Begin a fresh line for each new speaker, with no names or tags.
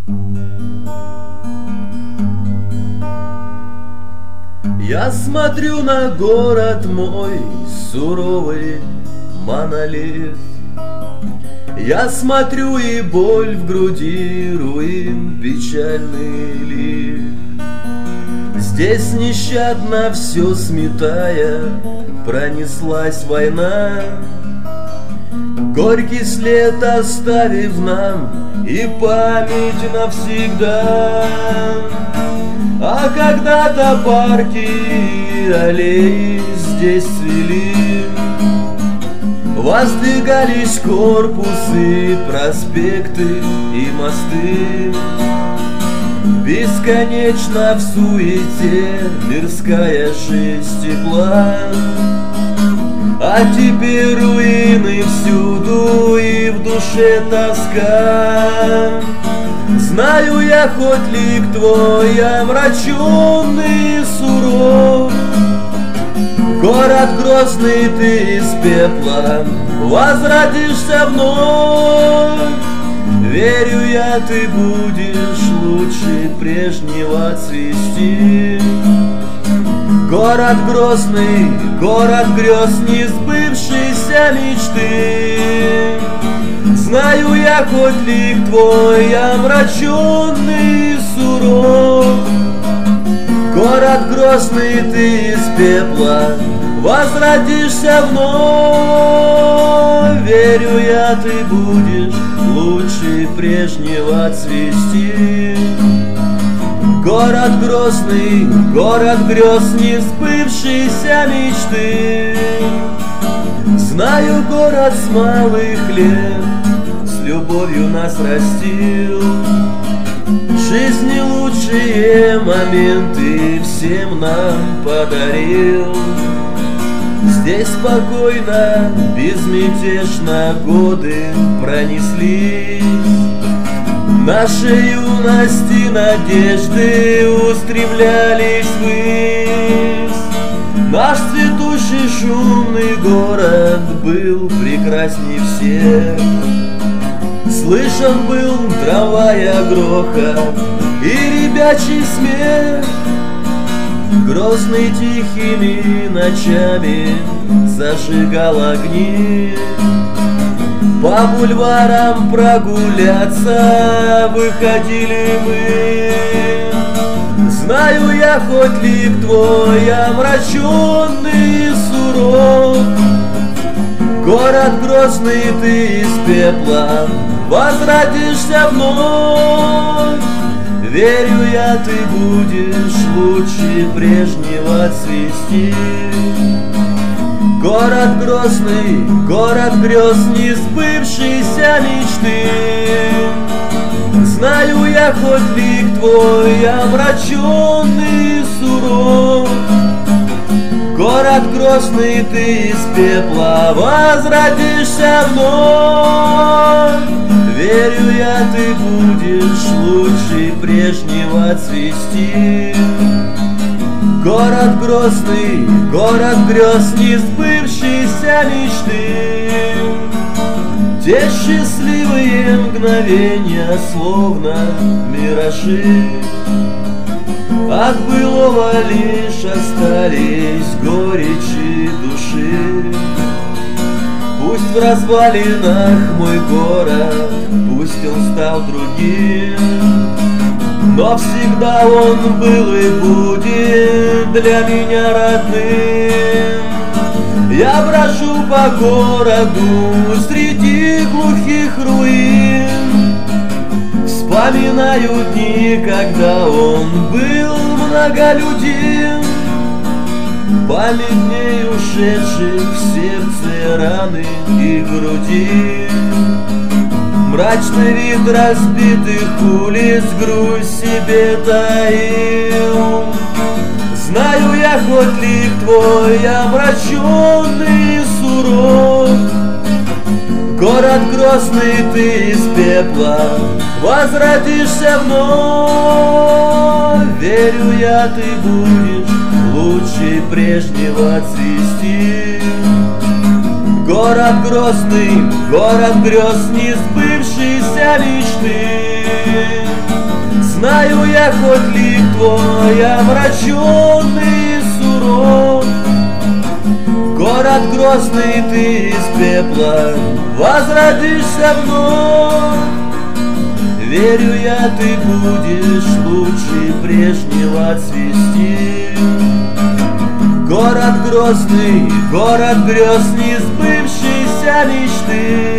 Я смотрю на город мой, суровый монолит. Я смотрю, и боль в груди, руин, печальный лик. Здесь нещадно все сметая, пронеслась война, горький след оставив нам и память навсегда. А когда-то парки и аллеи здесь цвели, воздвигались корпусы, проспекты и мосты. Бесконечно в суете мирская жизнь текла, а теперь руины всюду и в душе тоска. Знаю я хоть лик твой омраченный и суров, город грозный, ты из пепла возродишься вновь. Верю я, ты будешь лучше прежнего цвести. Город грозный, город грез, несбывшейся мечты. Знаю я хоть лик твой омраченный и суров, город грозный, ты из пепла возродишься вновь. Верю я, ты будешь лучше прежнего цвести. Город грозный, город грез, несбывшейся мечты. Знаю, город с малых лет с любовью нас растил, жизни лучшие моменты всем нам подарил. Здесь спокойно, безмятежно годы пронеслись, нашей юности надежды устремлялись ввысь. Наш цветущий шумный город был прекрасней всех. Слышен был трамвая грохот и ребячий смех. Грозный тихими ночами зажигал огни. По бульварам прогуляться выходили мы. Знаю я хоть лик твой омраченный и суров, город грозный, ты из пепла возродишься вновь. Верю я, ты будешь лучше прежнего цвести. Город грозный, город грез, несбывшейся мечты. Знаю я хоть лик твой омраченный и суров, город грозный, ты из пепла возродишься вновь. Верю я, ты будешь лучше прежнего цвести. Город грозный, город грез, несбывшейся мечты. Те счастливые мгновения, словно миражи, от былого лишь остались горечи души. Пусть в развалинах мой город, пусть он стал другим, но всегда он был и будет для меня родным. Я брожу по городу среди глухих руин, вспоминаю дни, когда он был многолюдим. Память дней ушедших в сердце раны и груди, мрачный вид разбитых улиц грусть себе таил. Знаю я хоть лик твой омраченный и суров, город грозный, ты из пепла возродишься вновь. Верю я, ты будешь лучше прежнего цвести. Город грозный, город грез, несбывшейся мечты. Знаю я, хоть лик твой омраченный и суров, город грозный, ты из пепла возродишься вновь. Верю я, ты будешь лучше прежнего цвести. Город грозный, город грез, не сбывшейся мечты.